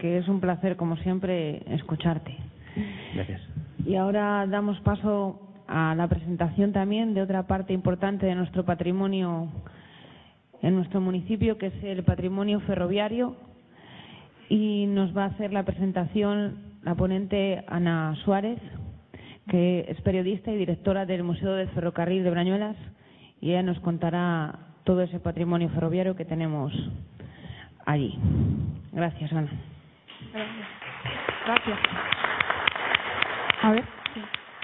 que es un placer, como siempre, escucharte. Gracias. Y ahora damos paso a la presentación también de otra parte importante de nuestro patrimonio en nuestro municipio, que es el patrimonio ferroviario, y nos va a hacer la presentación la ponente Ana Suárez, que es periodista y directora del Museo del Ferrocarril de Brañuelas, y ella nos contará todo ese patrimonio ferroviario que tenemos allí. Gracias, Ana. Gracias. A ver. Sí.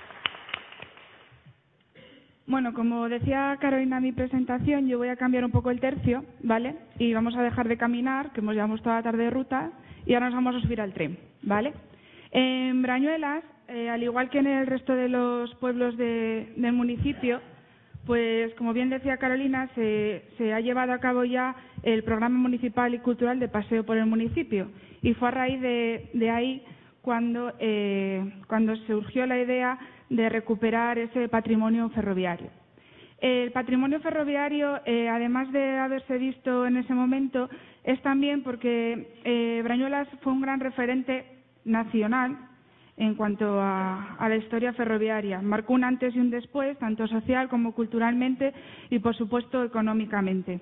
Bueno, como decía Carolina en mi presentación, yo voy a cambiar un poco el tercio, ¿vale? Y vamos a dejar de caminar, que hemos llevamos toda la tarde de ruta, y ahora nos vamos a subir al tren, ¿vale? En Brañuelas, al igual que en el resto de los pueblos del municipio, pues como bien decía Carolina, se ha llevado a cabo ya el programa municipal y cultural de paseo por el municipio, y fue a raíz de ahí cuando surgió la idea de recuperar ese patrimonio ferroviario. El patrimonio ferroviario, además de haberse visto en ese momento, es también porque Brañuelas fue un gran referente nacional en cuanto a la historia ferroviaria. Marcó un antes y un después, tanto social como culturalmente y, por supuesto, económicamente.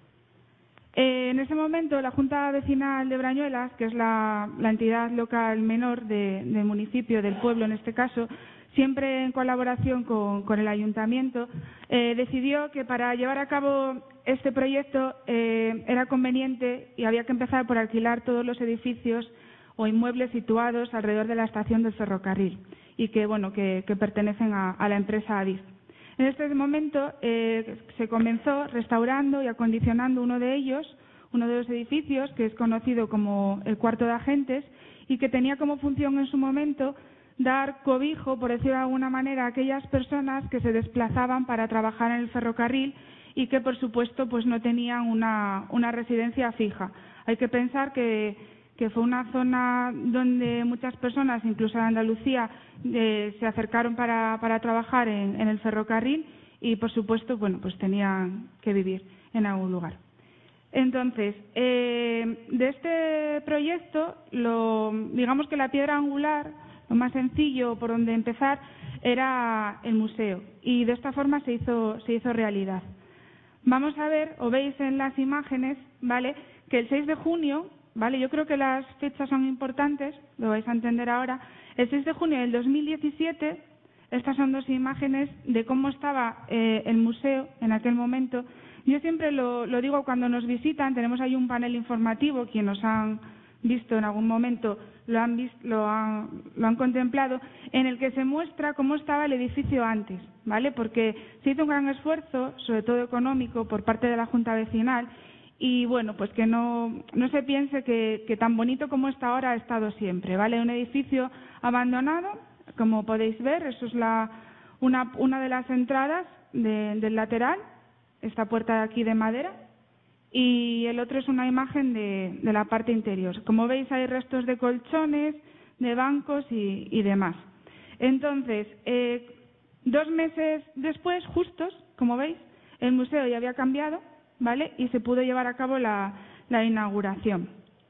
En ese momento, la Junta Vecinal de Brañuelas, que es la entidad local menor del municipio, del pueblo en este caso, siempre en colaboración con el ayuntamiento, decidió que para llevar a cabo este proyecto era conveniente y había que empezar por alquilar todos los edificios o inmuebles situados alrededor de la estación del ferrocarril y que pertenecen a la empresa Adif. En este momento se comenzó restaurando y acondicionando uno de los edificios, que es conocido como el Cuarto de Agentes, y que tenía como función en su momento dar cobijo, por decirlo de alguna manera, a aquellas personas que se desplazaban para trabajar en el ferrocarril y que, por supuesto, pues no tenían una residencia fija. Hay que pensar que fue una zona donde muchas personas, incluso de Andalucía, se acercaron para trabajar en el ferrocarril y, por supuesto, pues tenían que vivir en algún lugar. Entonces, de este proyecto, digamos que la piedra angular, lo más sencillo por donde empezar, era el museo, y de esta forma se hizo realidad. Vamos a ver, o veis en las imágenes, ¿vale?, que el 6 de junio, ¿vale?, yo creo que las fechas son importantes, lo vais a entender ahora. El 6 de junio del 2017, estas son dos imágenes de cómo estaba el museo en aquel momento. Yo siempre lo digo cuando nos visitan, tenemos ahí un panel informativo, quienes nos han visto en algún momento lo han contemplado, en el que se muestra cómo estaba el edificio antes, ¿vale? Porque se hizo un gran esfuerzo, sobre todo económico, por parte de la Junta Vecinal, y bueno, pues que no se piense que tan bonito como está ahora ha estado siempre, ¿vale? Un edificio abandonado, como podéis ver, eso es una de las entradas del lateral, esta puerta de aquí de madera, y el otro es una imagen de la parte interior. Como veis, hay restos de colchones, de bancos y demás. Entonces, 2 meses después, justos, como veis, el museo ya había cambiado, ¿vale?, y se pudo llevar a cabo la inauguración.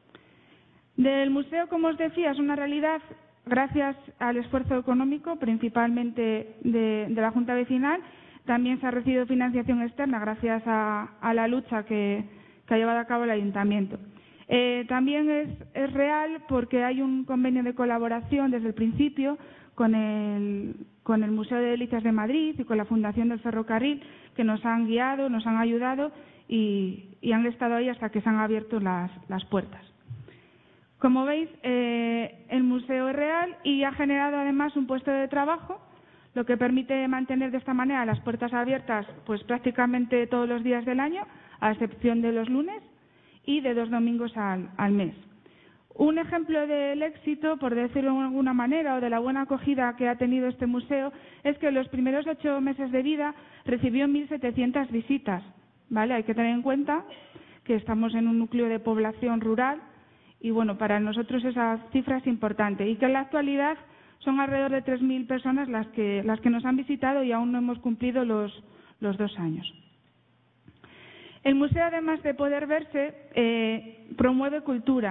Del museo, como os decía, es una realidad gracias al esfuerzo económico, principalmente de la Junta Vecinal. También se ha recibido financiación externa gracias a la lucha que ha llevado a cabo el ayuntamiento. También es real porque hay un convenio de colaboración desde el principio con el Museo de Delicias de Madrid y con la Fundación del Ferrocarril, que nos han guiado, nos han ayudado y han estado ahí hasta que se han abierto las puertas. Como veis, el museo es real y ha generado además un puesto de trabajo, lo que permite mantener de esta manera las puertas abiertas pues prácticamente todos los días del año, a excepción de los lunes y de 2 domingos al mes. Un ejemplo del éxito, por decirlo de alguna manera, o de la buena acogida que ha tenido este museo, es que en los primeros 8 meses de vida recibió 1.700 visitas, ¿vale? Hay que tener en cuenta que estamos en un núcleo de población rural y, bueno, para nosotros esa cifra es importante, y que en la actualidad son alrededor de 3.000 personas las que nos han visitado y aún no hemos cumplido los 2 años. El museo, además de poder verse, promueve cultura.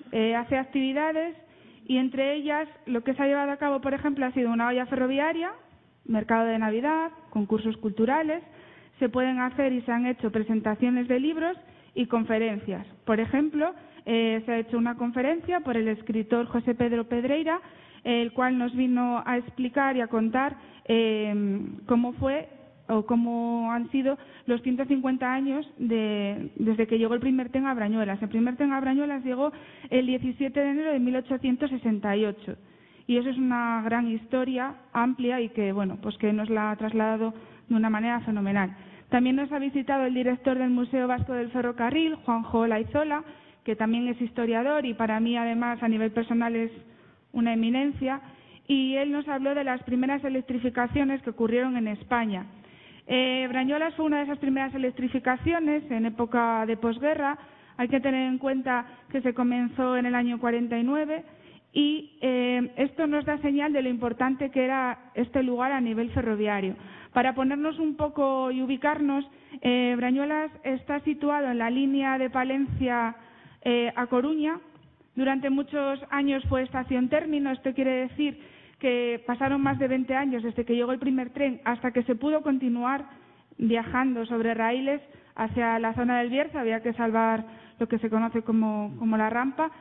hace actividades y entre ellas lo que se ha llevado a cabo, por ejemplo, ha sido una olla ferroviaria, mercado de Navidad, concursos culturales. Se pueden hacer y se han hecho presentaciones de libros y conferencias. Por ejemplo, se ha hecho una conferencia por el escritor José Pedro Pedreira, el cual nos vino a explicar y a contar cómo fue o cómo han sido los 150 años desde que llegó el primer tren a Brañuelas. El primer tren a Brañuelas llegó el 17 de enero de 1868 y eso es una gran historia amplia y que, bueno, pues que nos la ha trasladado de una manera fenomenal. También nos ha visitado el director del Museo Vasco del Ferrocarril, Juanjo Laizola, que también es historiador y para mí, además, a nivel personal es una eminencia, y él nos habló de las primeras electrificaciones que ocurrieron en España. Brañuelas fue una de esas primeras electrificaciones en época de posguerra. Hay que tener en cuenta que se comenzó en el año 49 y esto nos da señal de lo importante que era este lugar a nivel ferroviario. Para ponernos un poco y ubicarnos, Brañuelas está situado en la línea de Palencia a Coruña. Durante muchos años fue estación término. Esto quiere decir que pasaron más de 20 años desde que llegó el primer tren hasta que se pudo continuar viajando sobre raíles hacia la zona del Bierzo. Había que salvar lo que se conoce como la rampa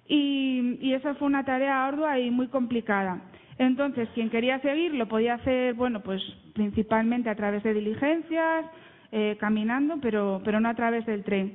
y eso fue una tarea ardua y muy complicada. Entonces, quien quería seguir lo podía hacer, bueno, pues principalmente a través de diligencias, caminando, pero no a través del tren.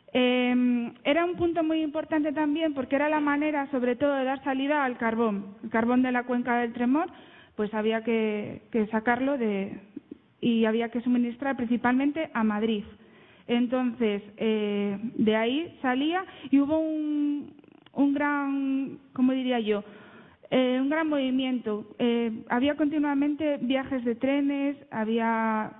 Era un punto muy importante también porque era la manera, sobre todo, de dar salida al carbón. El carbón de la cuenca del Tremor, pues había que sacarlo y había que suministrar principalmente a Madrid. Entonces, de ahí salía y hubo un gran, ¿cómo diría yo?, un gran movimiento. Había continuamente viajes de trenes, había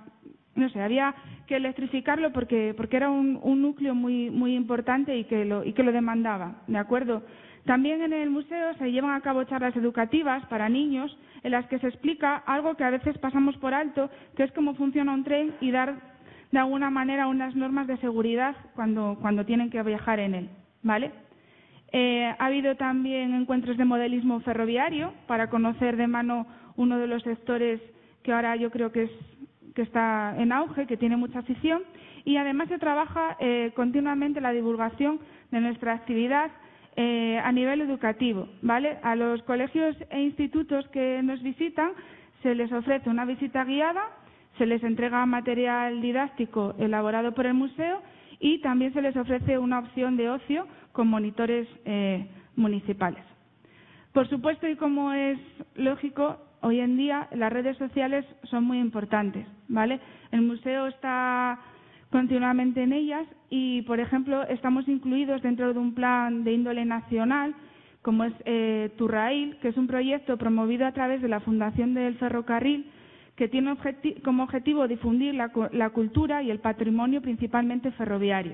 que electrificarlo porque era un núcleo muy importante y que lo demandaba, ¿de acuerdo? También en el museo se llevan a cabo charlas educativas para niños en las que se explica algo que a veces pasamos por alto, que es cómo funciona un tren y dar de alguna manera unas normas de seguridad cuando tienen que viajar en él, ¿vale? Ha habido también encuentros de modelismo ferroviario para conocer de mano uno de los sectores que ahora yo creo que está en auge, que tiene mucha afición, y además se trabaja continuamente la divulgación de nuestra actividad a nivel educativo, ¿vale? A los colegios e institutos que nos visitan se les ofrece una visita guiada, se les entrega material didáctico elaborado por el museo y también se les ofrece una opción de ocio con monitores municipales. Por supuesto, y como es lógico, hoy en día las redes sociales son muy importantes, ¿vale? El museo está continuamente en ellas y, por ejemplo, estamos incluidos dentro de un plan de índole nacional, como es Turrail, que es un proyecto promovido a través de la Fundación del Ferrocarril, que tiene como objetivo difundir la cultura y el patrimonio principalmente ferroviario.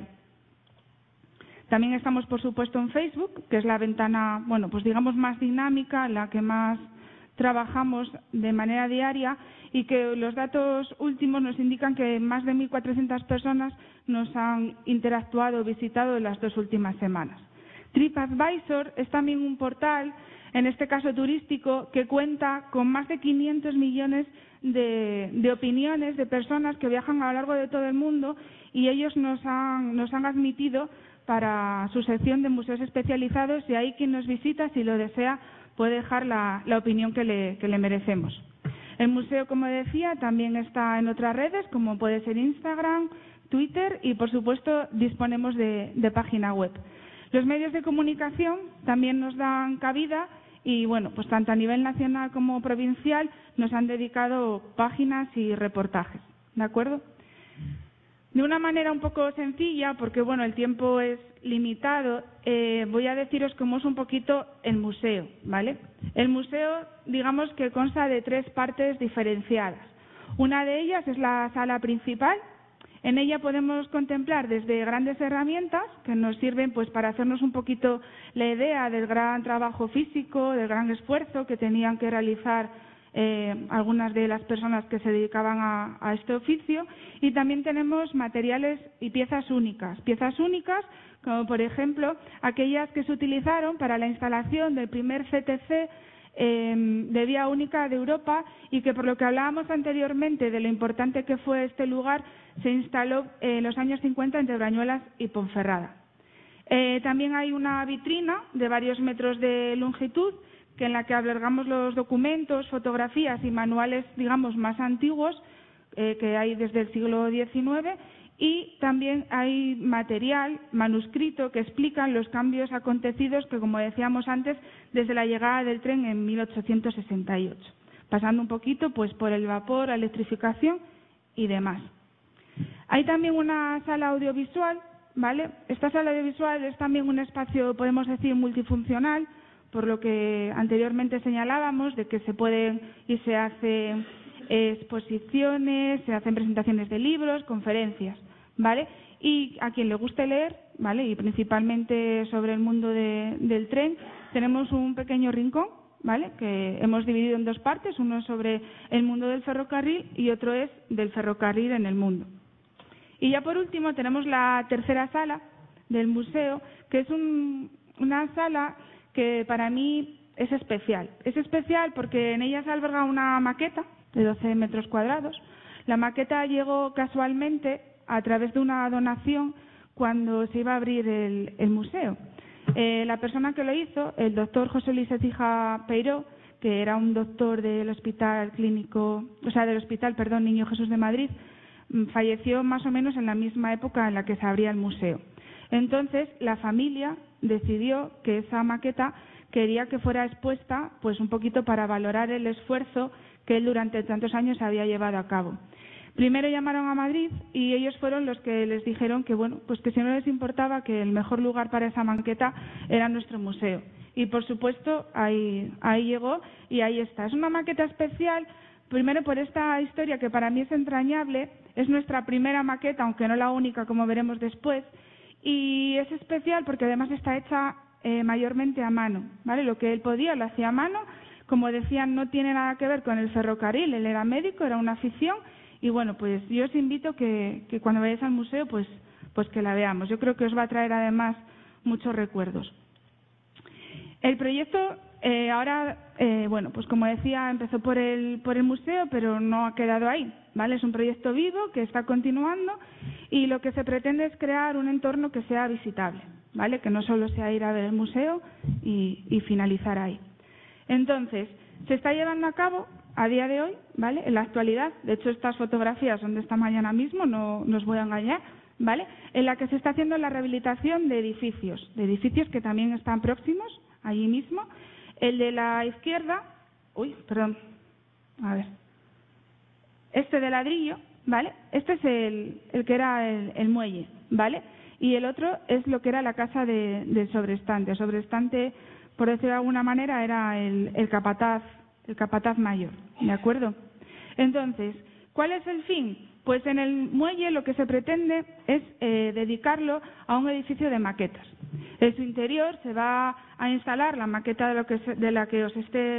También estamos, por supuesto, en Facebook, que es la ventana, bueno, pues digamos más dinámica, la que más trabajamos de manera diaria y que los datos últimos nos indican que más de 1.400 personas nos han interactuado o visitado en las 2 últimas semanas. TripAdvisor es también un portal, en este caso turístico, que cuenta con más de 500 millones de opiniones de personas que viajan a lo largo de todo el mundo y ellos nos han admitido para su sección de museos especializados y ahí quien nos visita, si lo desea, puede dejar la opinión que le merecemos. El museo, como decía, también está en otras redes, como puede ser Instagram, Twitter y, por supuesto, disponemos de página web. Los medios de comunicación también nos dan cabida y, bueno, pues tanto a nivel nacional como provincial nos han dedicado páginas y reportajes, ¿de acuerdo? De una manera un poco sencilla, porque bueno, el tiempo es limitado, voy a deciros cómo es un poquito el museo, ¿vale? El museo, digamos que consta de 3 partes diferenciadas. Una de ellas es la sala principal. En ella podemos contemplar desde grandes herramientas que nos sirven pues para hacernos un poquito la idea del gran trabajo físico, del gran esfuerzo que tenían que realizar algunas de las personas que se dedicaban a este oficio, y también tenemos materiales y piezas únicas como por ejemplo aquellas que se utilizaron para la instalación del primer CTC de vía única de Europa, y que, por lo que hablábamos anteriormente de lo importante que fue este lugar, se instaló en los años 50 entre Brañuelas y Ponferrada. También hay una vitrina de varios metros de longitud en la que albergamos los documentos, fotografías y manuales, digamos, más antiguos que hay desde el siglo XIX, y también hay material manuscrito que explican los cambios acontecidos que, como decíamos antes, desde la llegada del tren en 1868, pasando un poquito pues por el vapor, la electrificación y demás. Hay también una sala audiovisual, ¿vale? Esta sala audiovisual es también un espacio, podemos decir, multifuncional, por lo que anteriormente señalábamos, de que se pueden y se hacen exposiciones, se hacen presentaciones de libros, conferencias, ¿vale? Y a quien le guste leer, ¿vale? Y principalmente sobre el mundo del tren, tenemos un pequeño rincón, ¿vale? Que hemos dividido en dos partes, uno es sobre el mundo del ferrocarril y otro es del ferrocarril en el mundo. Y ya por último tenemos la tercera sala del museo, que es una sala que para mí es especial. Es especial porque en ella se alberga una maqueta de 12 metros cuadrados. La maqueta llegó casualmente a través de una donación cuando se iba a abrir el museo. La persona que lo hizo, el doctor José Luis Ecija Peiró, que era un doctor del Hospital Niño Jesús de Madrid, falleció más o menos en la misma época en la que se abría el museo. Entonces, la familia decidió que esa maqueta quería que fuera expuesta, pues un poquito para valorar el esfuerzo que él durante tantos años había llevado a cabo. Primero llamaron a Madrid y ellos fueron los que les dijeron que, bueno, pues que si no les importaba, que el mejor lugar para esa maqueta era nuestro museo. Y, por supuesto, ahí llegó y ahí está. Es una maqueta especial, primero por esta historia que para mí es entrañable. Es nuestra primera maqueta, aunque no la única, como veremos después. Y es especial porque además está hecha mayormente a mano, ¿vale? Lo que él podía lo hacía a mano. Como decían, no tiene nada que ver con el ferrocarril. Él era médico, era una afición. Y bueno, pues yo os invito que cuando vayáis al museo, pues que la veamos. Yo creo que os va a traer además muchos recuerdos. El proyecto ahora, bueno, pues como decía, empezó por el museo, pero no ha quedado ahí, ¿vale? Es un proyecto vivo que está continuando y lo que se pretende es crear un entorno que sea visitable, ¿vale? Que no solo sea ir a ver el museo y finalizar ahí. Entonces, se está llevando a cabo a día de hoy, ¿vale? En la actualidad, de hecho estas fotografías son de esta mañana mismo, no os voy a engañar, ¿vale? En la que se está haciendo la rehabilitación de edificios que también están próximos, allí mismo. El de la izquierda, este de ladrillo, ¿vale? Este es el que era el muelle, ¿vale? Y el otro es lo que era la casa del sobrestante. El sobrestante, por decirlo de alguna manera, era el capataz mayor, ¿de acuerdo? Entonces, ¿cuál es el fin? Pues en el muelle lo que se pretende es dedicarlo a un edificio de maquetas. En su interior se va a instalar la maqueta de las que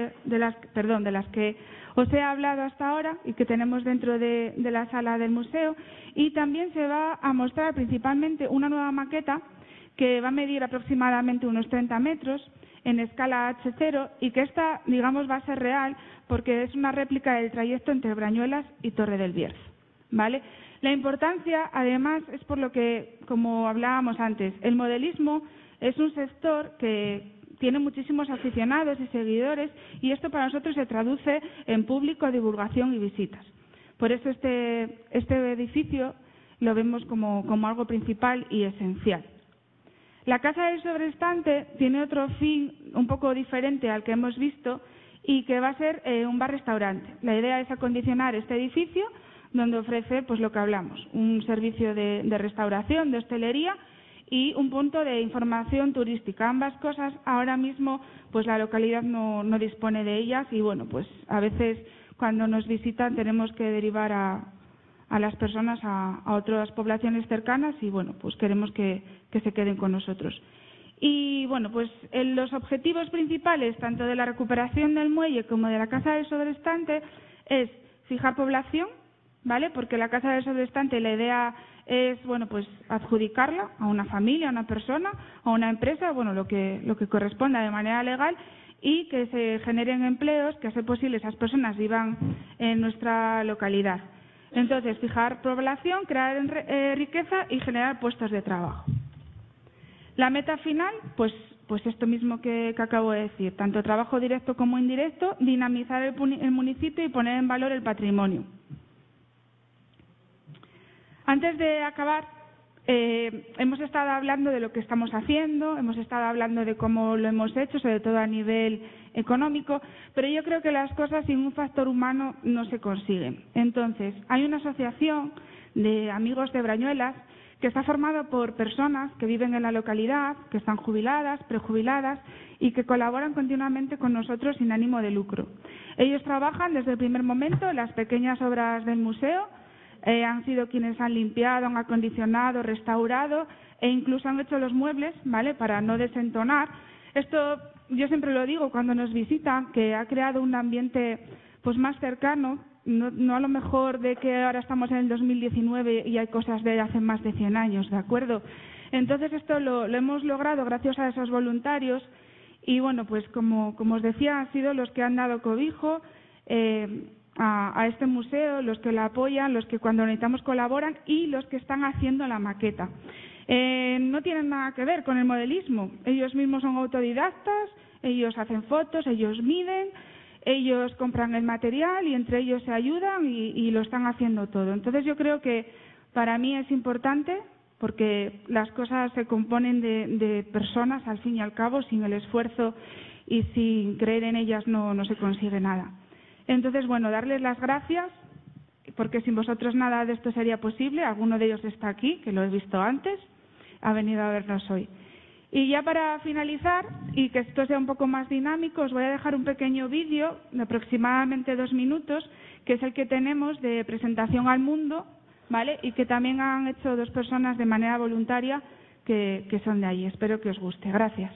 os he hablado hasta ahora y que tenemos dentro de la sala del museo, y también se va a mostrar principalmente una nueva maqueta que va a medir aproximadamente unos 30 metros en escala H0 y que esta, digamos, va a ser real porque es una réplica del trayecto entre Brañuelas y Torre del Bierzo, ¿vale? La importancia, además, es por lo que, como hablábamos antes, el modelismo es un sector que tiene muchísimos aficionados y seguidores, y esto para nosotros se traduce en público, divulgación y visitas. Por eso este edificio lo vemos como algo principal y esencial. La Casa del Sobrestante tiene otro fin un poco diferente al que hemos visto y que va a ser un bar-restaurante. La idea es acondicionar este edificio donde ofrece, pues lo que hablamos, un servicio de restauración, de hostelería y un punto de información turística. Ambas cosas ahora mismo pues la localidad no dispone de ellas y bueno, pues a veces cuando nos visitan tenemos que derivar a las personas a otras poblaciones cercanas y bueno, pues queremos que se queden con nosotros. Y bueno, pues los objetivos principales tanto de la recuperación del muelle como de la Casa del Sobrestante es fijar población, ¿vale? Porque la Casa del Sobrestante, la idea es, bueno, pues adjudicarla a una familia, a una persona, a una empresa, bueno, lo que corresponda de manera legal, y que se generen empleos, que a ser posible esas personas vivan en nuestra localidad. Entonces, fijar población, crear riqueza y generar puestos de trabajo. La meta final, pues esto mismo que acabo de decir, tanto trabajo directo como indirecto, dinamizar el municipio y poner en valor el patrimonio. Antes de acabar, hemos estado hablando de lo que estamos haciendo, hemos estado hablando de cómo lo hemos hecho, sobre todo a nivel económico, pero yo creo que las cosas sin un factor humano no se consiguen. Entonces, hay una asociación de amigos de Brañuelas que está formada por personas que viven en la localidad, que están jubiladas, prejubiladas y que colaboran continuamente con nosotros sin ánimo de lucro. Ellos trabajan desde el primer momento en las pequeñas obras del museo, han sido quienes han limpiado, han acondicionado, restaurado e incluso han hecho los muebles, ¿vale?, para no desentonar. Esto yo siempre lo digo cuando nos visitan, que ha creado un ambiente pues más cercano. No a lo mejor de que ahora estamos en el 2019 y hay cosas de hace más de 100 años, ¿de acuerdo? Entonces esto lo hemos logrado gracias a esos voluntarios y bueno, pues como os decía, han sido los que han dado cobijo a este museo, los que la apoyan, los que cuando necesitamos colaboran y los que están haciendo la maqueta. No tienen nada que ver con el modelismo, ellos mismos son autodidactas, ellos hacen fotos, ellos miden, ellos compran el material y entre ellos se ayudan y lo están haciendo todo. Entonces yo creo que para mí es importante porque las cosas se componen de personas al fin y al cabo, sin el esfuerzo y sin creer en ellas no se consigue nada. Entonces, bueno, darles las gracias porque sin vosotros nada de esto sería posible. Alguno de ellos está aquí, que lo he visto antes, ha venido a vernos hoy. Y ya para finalizar, y que esto sea un poco más dinámico, os voy a dejar un pequeño vídeo de aproximadamente 2 minutos, que es el que tenemos de presentación al mundo, ¿vale? Y que también han hecho 2 personas de manera voluntaria que son de allí. Espero que os guste. Gracias.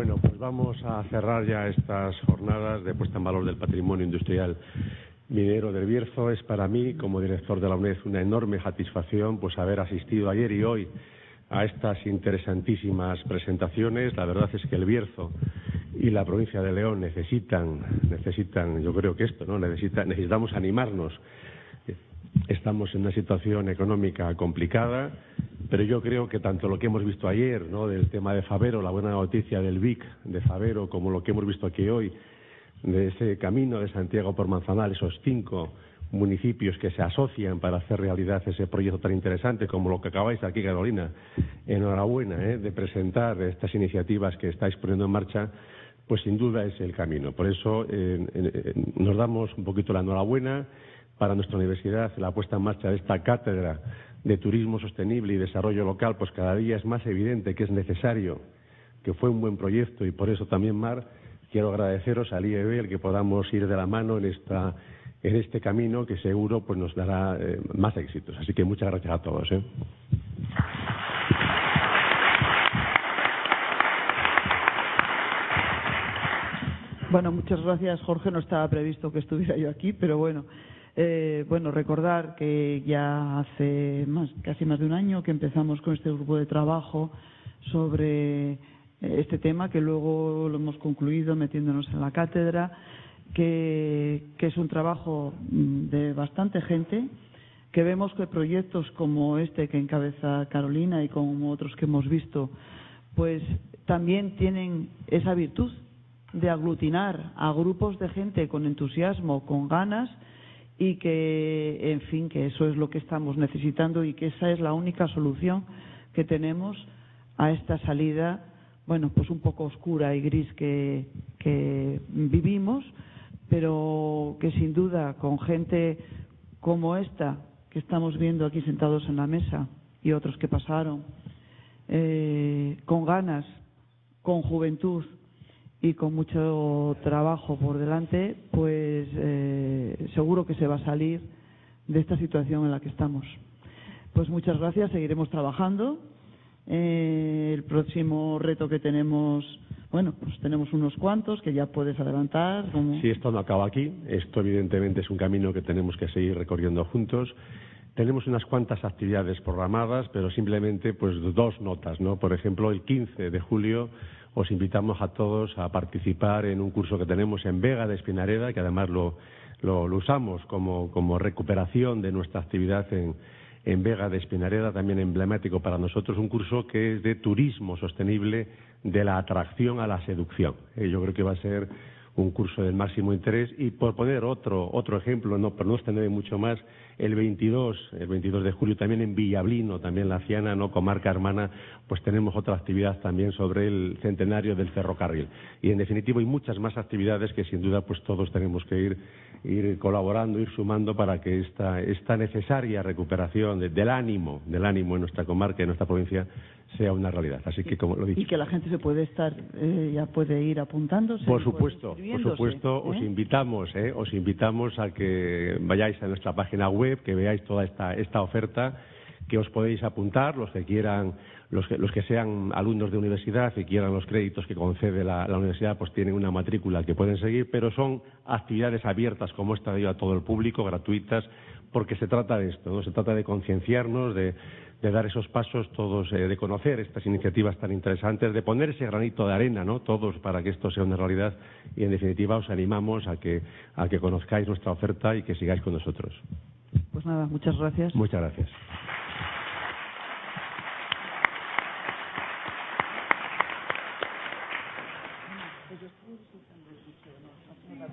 Bueno, pues vamos a cerrar ya estas jornadas de puesta en valor del patrimonio industrial minero del Bierzo. Es para mí, como director de la UNED, una enorme satisfacción pues haber asistido ayer y hoy a estas interesantísimas presentaciones. La verdad es que el Bierzo y la provincia de León necesitan, yo creo que esto, ¿no? Necesitamos animarnos. Estamos en una situación económica complicada, pero yo creo que tanto lo que hemos visto ayer, ¿no?, del tema de Fabero, la buena noticia del BIC de Fabero, como lo que hemos visto aquí hoy, de ese camino de Santiago por Manzanal, esos 5 municipios que se asocian para hacer realidad ese proyecto tan interesante como lo que acabáis aquí, Carolina. Enhorabuena de presentar estas iniciativas que estáis poniendo en marcha, pues sin duda es el camino. Por eso nos damos un poquito la enhorabuena para nuestra universidad. La puesta en marcha de esta cátedra de turismo sostenible y desarrollo local, pues cada día es más evidente que es necesario, que fue un buen proyecto, y por eso también, Mar, quiero agradeceros al IEB el que podamos ir de la mano en este camino que seguro pues nos dará más éxitos. Así que muchas gracias a todos. Bueno, muchas gracias, Jorge. No estaba previsto que estuviera yo aquí, pero bueno. Recordar que ya hace casi más de un año que empezamos con este grupo de trabajo sobre este tema, que luego lo hemos concluido metiéndonos en la cátedra, que es un trabajo de bastante gente, que vemos que proyectos como este que encabeza Carolina y como otros que hemos visto, pues también tienen esa virtud de aglutinar a grupos de gente con entusiasmo, con ganas, y que, en fin, que eso es lo que estamos necesitando y que esa es la única solución que tenemos a esta salida, bueno, pues un poco oscura y gris que vivimos, pero que sin duda con gente como esta que estamos viendo aquí sentados en la mesa y otros que pasaron, con ganas, con juventud y con mucho trabajo por delante, pues seguro que se va a salir de esta situación en la que estamos. Pues muchas gracias, seguiremos trabajando. El próximo reto que tenemos, bueno, pues tenemos unos cuantos que ya puedes adelantar. Sí, esto no acaba aquí. Esto evidentemente es un camino que tenemos que seguir recorriendo juntos. Tenemos unas cuantas actividades programadas, pero simplemente pues 2 notas, ¿no? Por ejemplo, el 15 de julio os invitamos a todos a participar en un curso que tenemos en Vega de Espinareda, que además lo usamos como recuperación de nuestra actividad en Vega de Espinareda, también emblemático para nosotros, un curso que es de turismo sostenible, de la atracción a la seducción. Yo creo que va a ser un curso del máximo interés. Y por poner otro ejemplo, por no extender mucho más, el 22 de julio también en Villablino, también la Ciana, comarca hermana, pues tenemos otra actividad también sobre el centenario del ferrocarril. Y en definitiva hay muchas más actividades que sin duda pues todos tenemos que ir colaborando, ir sumando para que esta necesaria recuperación del ánimo en nuestra comarca, en nuestra provincia, sea una realidad. Así que, como lo he dicho. Y que la gente se puede ya puede ir apuntándose. Por supuesto, os invitamos a que vayáis a nuestra página web, que veáis toda esta oferta, que os podéis apuntar, los que quieran, los que sean alumnos de universidad y quieran los créditos que concede la universidad, pues tienen una matrícula que pueden seguir, pero son actividades abiertas como esta a todo el público, gratuitas, porque se trata de esto, ¿no? Se trata de concienciarnos, de dar esos pasos todos, de conocer estas iniciativas tan interesantes, de poner ese granito de arena, ¿no? Todos, para que esto sea una realidad. Y en definitiva os animamos a que conozcáis nuestra oferta y que sigáis con nosotros. Pues nada, muchas gracias. Muchas gracias.